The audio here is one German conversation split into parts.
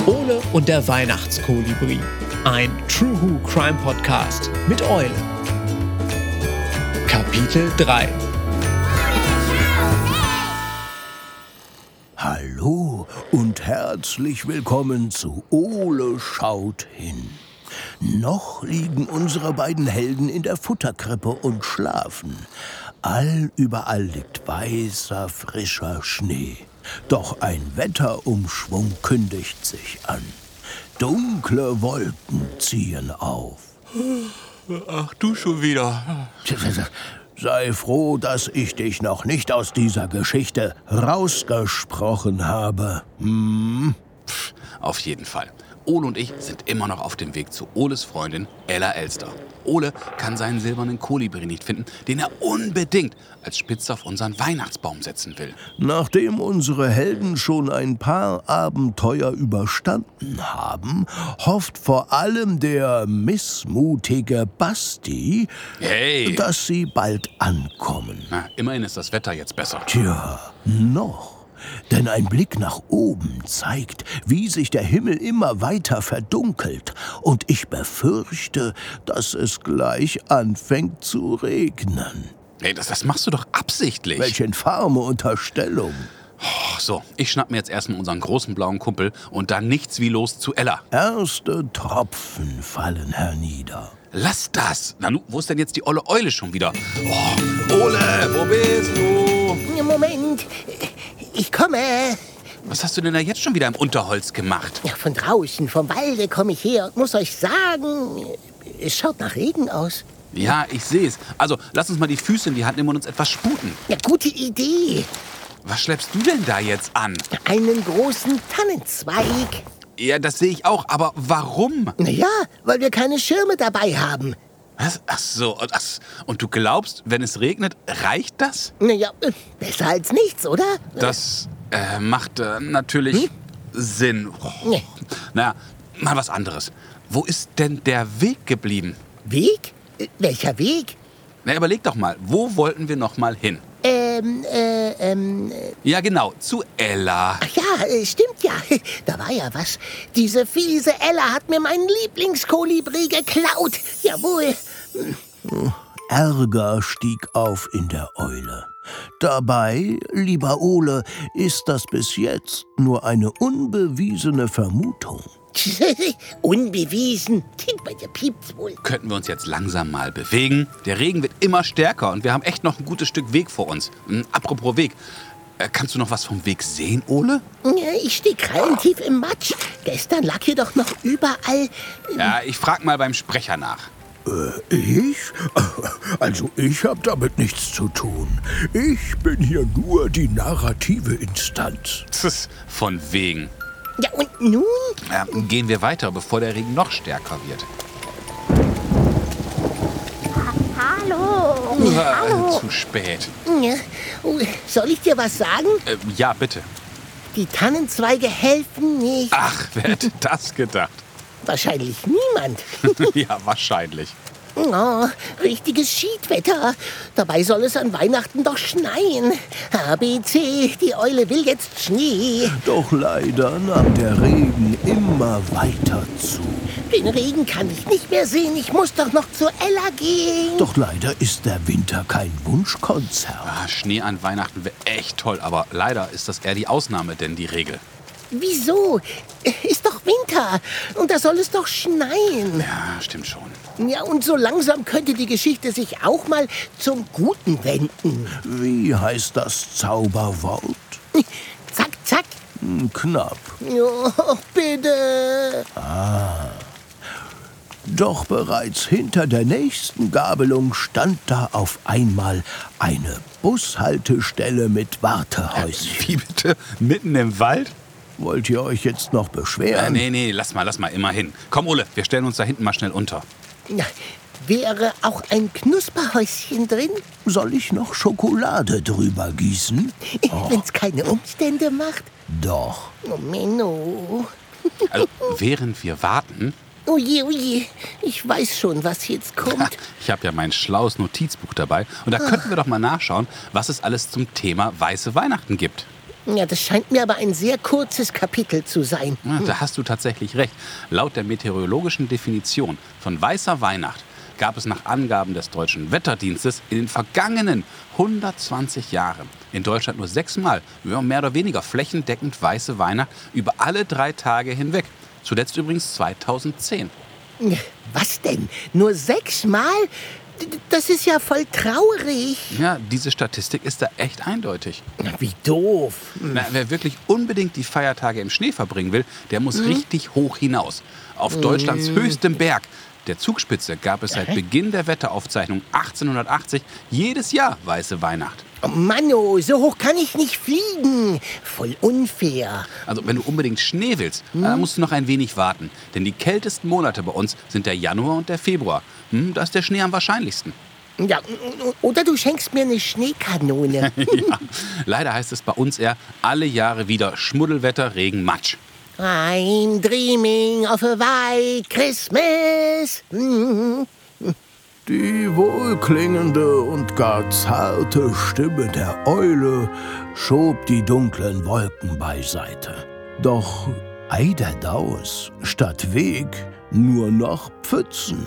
Ole und der Weihnachtskolibri. Ein True Who Crime Podcast mit Eule. Kapitel 3. Hallo und herzlich willkommen zu Ole schaut hin. Noch liegen unsere beiden Helden in der Futterkrippe und schlafen. Überall liegt weißer, frischer Schnee. Doch ein Wetterumschwung kündigt sich an. Dunkle Wolken ziehen auf. Ach, du schon wieder. Sei froh, dass ich dich noch nicht aus dieser Geschichte rausgesprochen habe. Auf jeden Fall. Ole und ich sind immer noch auf dem Weg zu Oles Freundin Ella Elster. Ole kann seinen silbernen Kolibri nicht finden, den er unbedingt als Spitze auf unseren Weihnachtsbaum setzen will. Nachdem unsere Helden schon ein paar Abenteuer überstanden haben, hofft vor allem der missmutige Basti, dass sie bald ankommen. Na, immerhin ist das Wetter jetzt besser. Tja, noch. Denn ein Blick nach oben zeigt, wie sich der Himmel immer weiter verdunkelt. Und ich befürchte, dass es gleich anfängt zu regnen. Hey, das machst du doch absichtlich. Welche infame Unterstellung. So, ich schnapp mir jetzt erstmal unseren großen blauen Kumpel und dann nichts wie los zu Ella. Erste Tropfen fallen hernieder. Lass das! Nanu, wo ist denn jetzt die olle Eule schon wieder? Oh, Ole, wo bist du? Moment, ich komme. Was hast du denn da jetzt schon wieder im Unterholz gemacht? Ja, von draußen, vom Walde komme ich her und muss euch sagen, es schaut nach Regen aus. Ja, ich sehe es. Also, lass uns mal die Füße in die Hand nehmen und uns etwas sputen. Ja, gute Idee. Was schleppst du denn da jetzt an? Einen großen Tannenzweig. Ja, das sehe ich auch, aber warum? Naja, weil wir keine Schirme dabei haben. Was? Ach so, und du glaubst, wenn es regnet, reicht das? Naja, besser als nichts, oder? Das macht natürlich Sinn. Nee. Naja, mal was anderes. Wo ist denn der Weg geblieben? Weg? Welcher Weg? Na, überleg doch mal, wo wollten wir noch mal hin? Ja, genau, zu Ella. Ach ja, stimmt ja. Da war ja was. Diese fiese Ella hat mir meinen Lieblingskolibri geklaut. Jawohl. Ärger stieg auf in der Eule. Dabei, lieber Ole, ist das bis jetzt nur eine unbewiesene Vermutung. Unbewiesen. Bei dir piept's wohl. Könnten wir uns jetzt langsam mal bewegen? Der Regen wird immer stärker und wir haben echt noch ein gutes Stück Weg vor uns. Apropos Weg, kannst du noch was vom Weg sehen, Ole? Ja, ich stehe krallentief im Matsch. Gestern lag hier doch noch überall... Ja, ich frag mal beim Sprecher nach. Ich? Also ich habe damit nichts zu tun. Ich bin hier nur die narrative Instanz. Von wegen. Ja, und nun? Ja, gehen wir weiter, bevor der Regen noch stärker wird. Hallo. Hallo. Zu spät. Ja. Oh, soll ich dir was sagen? Ja, bitte. Die Tannenzweige helfen nicht. Ach, wer hätte das gedacht? Wahrscheinlich niemand. Ja, wahrscheinlich. Oh, richtiges Schiedwetter. Dabei soll es an Weihnachten doch schneien. ABC, die Eule will jetzt Schnee. Doch leider nahm der Regen immer weiter zu. Den Regen kann ich nicht mehr sehen. Ich muss doch noch zur Ella gehen. Doch leider ist der Winter kein Wunschkonzert. Schnee an Weihnachten wäre echt toll, aber leider ist das eher die Ausnahme, denn die Regel. Wieso? Ist doch Winter und da soll es doch schneien. Ja, stimmt schon. Ja, und so langsam könnte die Geschichte sich auch mal zum Guten wenden. Wie heißt das Zauberwort? Zack, zack. Knapp. Oh, bitte. Doch bereits hinter der nächsten Gabelung stand da auf einmal eine Bushaltestelle mit Wartehäuschen. Wie bitte? Mitten im Wald? Wollt ihr euch jetzt noch beschweren? Nee, lass mal immerhin. Komm, Ole, wir stellen uns da hinten mal schnell unter. Na, wäre auch ein Knusperhäuschen drin? Soll ich noch Schokolade drüber gießen? Wenn's keine Umstände macht? Doch. Oh, Menno. Also, während wir warten... Oje, ich weiß schon, was jetzt kommt. Ich habe ja mein schlaues Notizbuch dabei und da könnten wir doch mal nachschauen, was es alles zum Thema Weiße Weihnachten gibt. Ja, das scheint mir aber ein sehr kurzes Kapitel zu sein. Ja, da hast du tatsächlich recht. Laut der meteorologischen Definition von weißer Weihnacht gab es nach Angaben des Deutschen Wetterdienstes in den vergangenen 120 Jahren in Deutschland nur 6 Mal, mehr oder weniger flächendeckend weiße Weihnacht über alle 3 Tage hinweg. Zuletzt übrigens 2010. Was denn? Nur 6 Mal? Das ist ja voll traurig. Ja, diese Statistik ist da echt eindeutig. Wie doof. Na, wer wirklich unbedingt die Feiertage im Schnee verbringen will, der muss richtig hoch hinaus. Auf Deutschlands höchstem Berg, der Zugspitze, gab es seit Beginn der Wetteraufzeichnung 1880 jedes Jahr weiße Weihnacht. Oh Manno, so hoch kann ich nicht fliegen. Voll unfair. Also wenn du unbedingt Schnee willst, dann musst du noch ein wenig warten. Denn die kältesten Monate bei uns sind der Januar und der Februar. Da ist der Schnee am wahrscheinlichsten. Ja, oder du schenkst mir eine Schneekanone. Ja, leider heißt es bei uns eher alle Jahre wieder Schmuddelwetter, Regen, Matsch. I'm dreaming of a white Christmas. Die wohlklingende und gar zarte Stimme der Eule schob die dunklen Wolken beiseite. Doch ei der Daus, statt Weg nur noch Pfützen.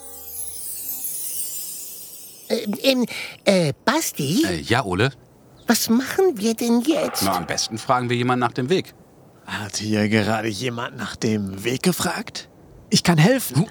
Basti, Ja, Ole? was machen wir denn jetzt? Na, am besten fragen wir jemanden nach dem Weg. Hat hier gerade jemand nach dem Weg gefragt? Ich kann helfen.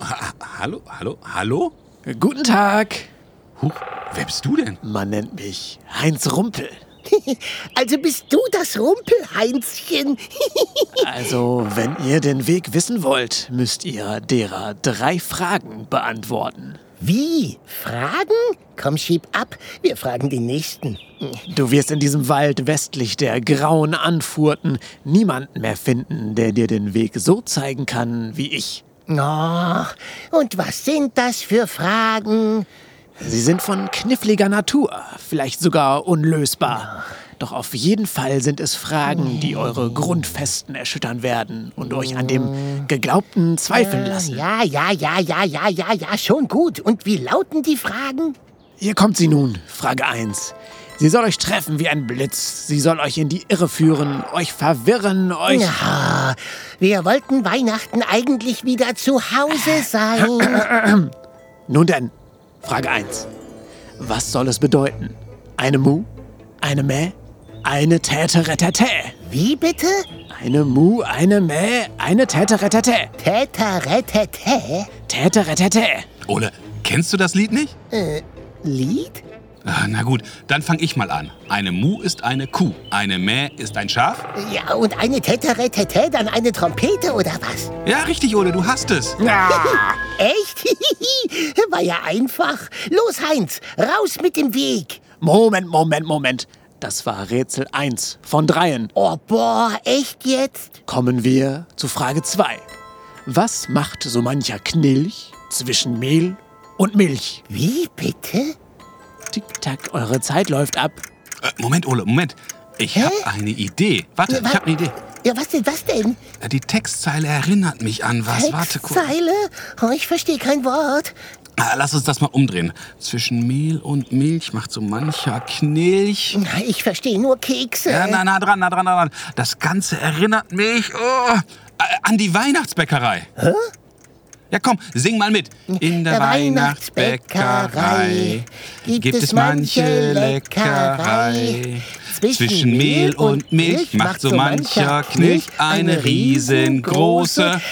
Hallo? Guten Tag. Huch, wer bist du denn? Man nennt mich Heinz Rumpel. Also bist du das Rumpelheinzchen? Also, wenn ihr den Weg wissen wollt, müsst ihr derer 3 Fragen beantworten. Wie? Fragen? Komm, schieb ab. Wir fragen den Nächsten. Du wirst in diesem Wald westlich der grauen Anfurten niemanden mehr finden, der dir den Weg so zeigen kann wie ich. Oh, und was sind das für Fragen? Sie sind von kniffliger Natur, vielleicht sogar unlösbar. Doch auf jeden Fall sind es Fragen, die eure Grundfesten erschüttern werden und euch an dem Geglaubten zweifeln lassen. Ja, schon gut. Und wie lauten die Fragen? Hier kommt sie nun, Frage 1. Sie soll euch treffen wie ein Blitz. Sie soll euch in die Irre führen, euch verwirren, euch... Ja, wir wollten Weihnachten eigentlich wieder zu Hause sein. Nun denn, Frage 1. Was soll es bedeuten? Eine Mu? Eine Mäh? Eine Täteretätä? Wie bitte? Eine Mu, eine Mäh, eine Täteretätä? Täteretätä? Täteretätä. Ole, kennst du das Lied nicht? Lied? Na gut, dann fang ich mal an. Eine Mu ist eine Kuh, eine Mäh ist ein Schaf. Ja, und eine Täteretätä, dann eine Trompete oder was? Ja, richtig, Ole, du hast es. Echt? War ja einfach. Los, Heinz, raus mit dem Weg. Moment. Das war Rätsel 1 von 3. Oh, boah, echt jetzt? Kommen wir zu Frage 2. Was macht so mancher Knilch zwischen Mehl und Milch? Wie bitte? Tick-Tack, eure Zeit läuft ab. Moment, Ole, Moment. Ich habe eine Idee. Warte, ich habe eine Idee. Ja, was denn? Die Textzeile erinnert mich an was. Warte kurz. Textzeile? Oh, ich verstehe kein Wort. Lass uns das mal umdrehen. Zwischen Mehl und Milch macht so mancher Knilch. Ich verstehe nur Kekse. Ja, nah dran. Das Ganze erinnert mich an die Weihnachtsbäckerei. Hä? Ja, komm, sing mal mit. In der Weihnachtsbäckerei gibt es manche Leckerei. Zwischen Mehl und Milch macht so mancher Knilch eine riesengroße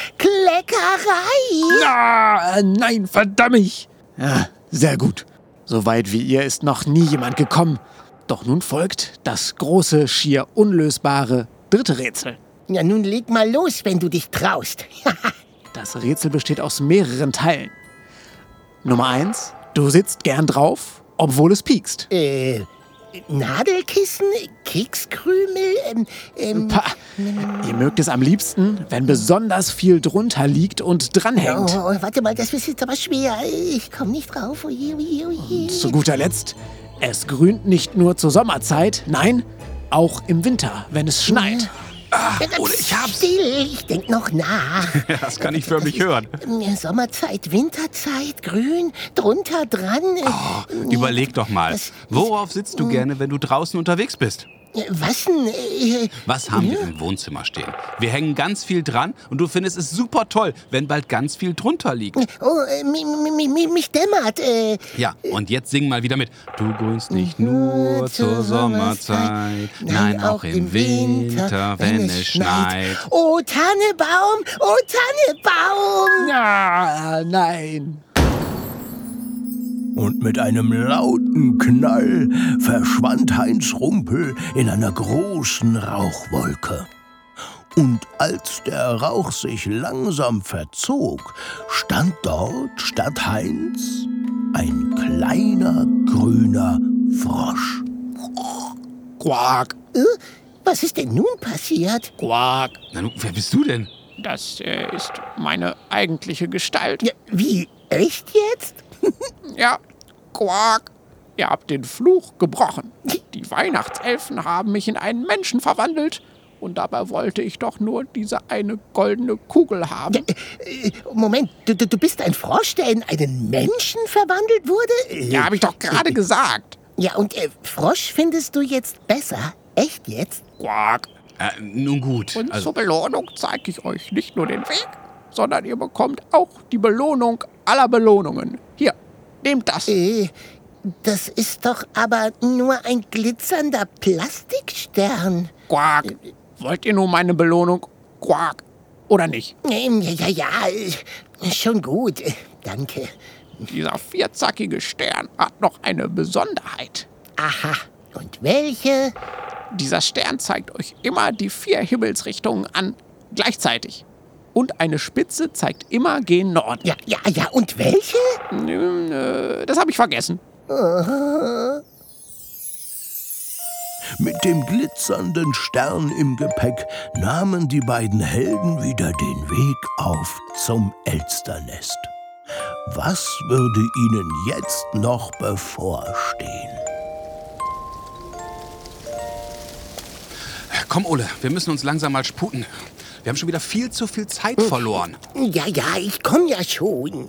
Kleckerei. Nein, verdammt. Ja, sehr gut. So weit wie ihr ist noch nie jemand gekommen. Doch nun folgt das große, schier unlösbare 3. Rätsel. Ja, nun leg mal los, wenn du dich traust. Das Rätsel besteht aus mehreren Teilen. Nummer 1. Du sitzt gern drauf, obwohl es piekst. Nadelkissen? Kekskrümel? Pah, ihr mögt es am liebsten, wenn besonders viel drunter liegt und dranhängt. Oh, warte mal, das ist jetzt aber schwer. Ich komme nicht drauf. Oje. Zu guter Letzt, es grünt nicht nur zur Sommerzeit, nein, auch im Winter, wenn es schneit. Ole, ich hab's. Still, ich denk noch nach. Das kann ich förmlich hören. Sommerzeit, Winterzeit, grün, drunter dran. Überleg doch mal, worauf sitzt du gerne, wenn du draußen unterwegs bist? Was denn? Was haben wir im Wohnzimmer stehen? Wir hängen ganz viel dran und du findest es super toll, wenn bald ganz viel drunter liegt. Oh, mich dämmert. Ja, und jetzt sing mal wieder mit. Du grünst nicht nur zur Sommerzeit, nein, auch im Winter, wenn es schneit. Oh, Tannebaum, oh, Tannebaum. Ja, nein. Und mit einem lauten Knall verschwand Heinz Rumpel in einer großen Rauchwolke. Und als der Rauch sich langsam verzog, stand dort statt Heinz ein kleiner grüner Frosch. Quack, Was ist denn nun passiert? quack. Na nun, wer bist du denn? Das ist meine eigentliche Gestalt. Ja, wie, echt jetzt? Ja, quack. Ihr habt den Fluch gebrochen. Die Weihnachtselfen haben mich in einen Menschen verwandelt. Und dabei wollte ich doch nur diese eine goldene Kugel haben. Moment, du bist ein Frosch, der in einen Menschen verwandelt wurde? Ja, habe ich doch gerade gesagt. Ja, und Frosch findest du jetzt besser? Echt jetzt? Quack. Nun gut. Und Also, zur Belohnung zeige ich euch nicht nur den Weg, sondern ihr bekommt auch die Belohnung aller Belohnungen. Hier, nehmt das. Das ist doch aber nur ein glitzernder Plastikstern. Quack. Wollt ihr nun meine Belohnung? Quack. Oder nicht? Schon gut. Danke. Dieser vierzackige Stern hat noch eine Besonderheit. Aha. Und welche? Dieser Stern zeigt euch immer die 4 Himmelsrichtungen an, gleichzeitig. Und eine Spitze zeigt immer gen Norden. Ja, und welche? Das habe ich vergessen. Mit dem glitzernden Stern im Gepäck nahmen die beiden Helden wieder den Weg auf zum Elsternest. Was würde ihnen jetzt noch bevorstehen? komm, Ole, wir müssen uns langsam mal sputen. Wir haben schon wieder viel zu viel Zeit verloren. Ja, ich komme ja schon.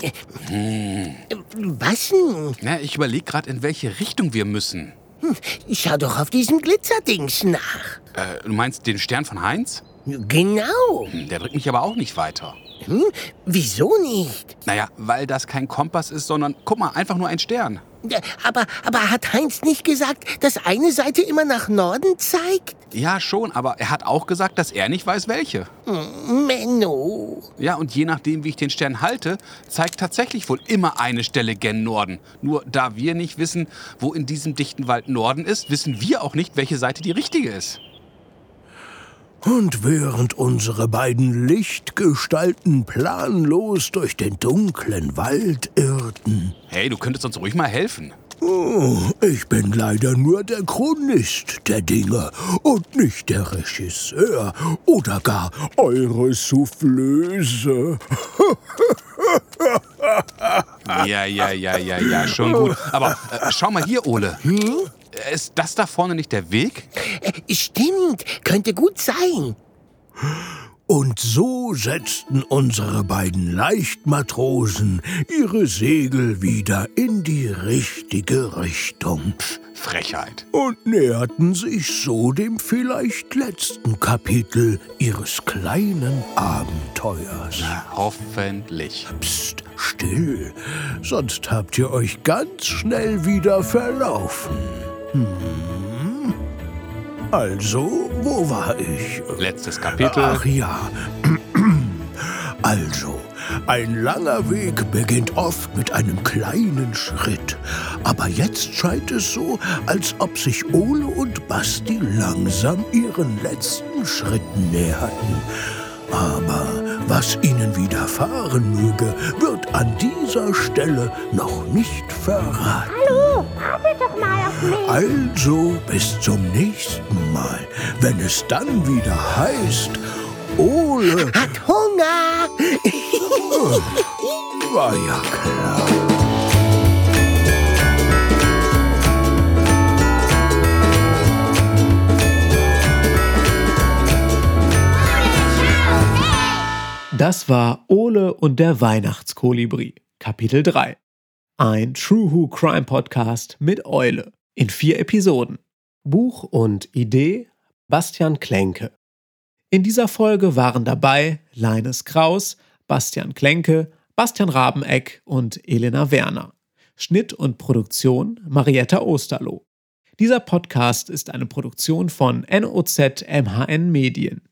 Was denn? Ja, ich überlege gerade, in welche Richtung wir müssen. Schau doch auf diesem Glitzerdings nach. Du meinst den Stern von Heinz? Genau. Der bringt mich aber auch nicht weiter. Wieso nicht? Naja, weil das kein Kompass ist, sondern, guck mal, einfach nur ein Stern. Aber hat Heinz nicht gesagt, dass eine Seite immer nach Norden zeigt? Ja, schon, aber er hat auch gesagt, dass er nicht weiß, welche. Menno. Ja, und je nachdem, wie ich den Stern halte, zeigt tatsächlich wohl immer eine Stelle gen Norden. Nur da wir nicht wissen, wo in diesem dichten Wald Norden ist, wissen wir auch nicht, welche Seite die richtige ist. Und während unsere beiden Lichtgestalten planlos durch den dunklen Wald irrten. Hey, du könntest uns ruhig mal helfen. Ich bin leider nur der Chronist der Dinge und nicht der Regisseur oder gar eure Soufflöse. Ja, schon gut. Aber schau mal hier, Ole. Ist das da vorne nicht der Weg? Stimmt, könnte gut sein. Und so setzten unsere beiden Leichtmatrosen ihre Segel wieder in die richtige Richtung. Frechheit. Und näherten sich so dem vielleicht letzten Kapitel ihres kleinen Abenteuers. Hoffentlich. Psst, still, sonst habt ihr euch ganz schnell wieder verlaufen. Also, wo war ich? Letztes Kapitel. Ach ja. Also, ein langer Weg beginnt oft mit einem kleinen Schritt. Aber jetzt scheint es so, als ob sich Ole und Basti langsam ihren letzten Schritten näherten. Aber was ihnen widerfahren möge, wird an dieser Stelle noch nicht verraten. Hallo, wartet doch mal auf mich. Also bis zum nächsten Mal, wenn es dann wieder heißt, Ole Hat Hunger. war ja klar. Das war Ole und der Weihnachtskolibri, Kapitel 3. Ein True Who Crime Podcast mit Eule in 4 Episoden. Buch und Idee Bastian Klenke. In dieser Folge waren dabei Leines Kraus, Bastian Klenke, Bastian Rabeneck und Elena Werner. Schnitt und Produktion Marietta Osterloh. Dieser Podcast ist eine Produktion von NOZ MHN Medien.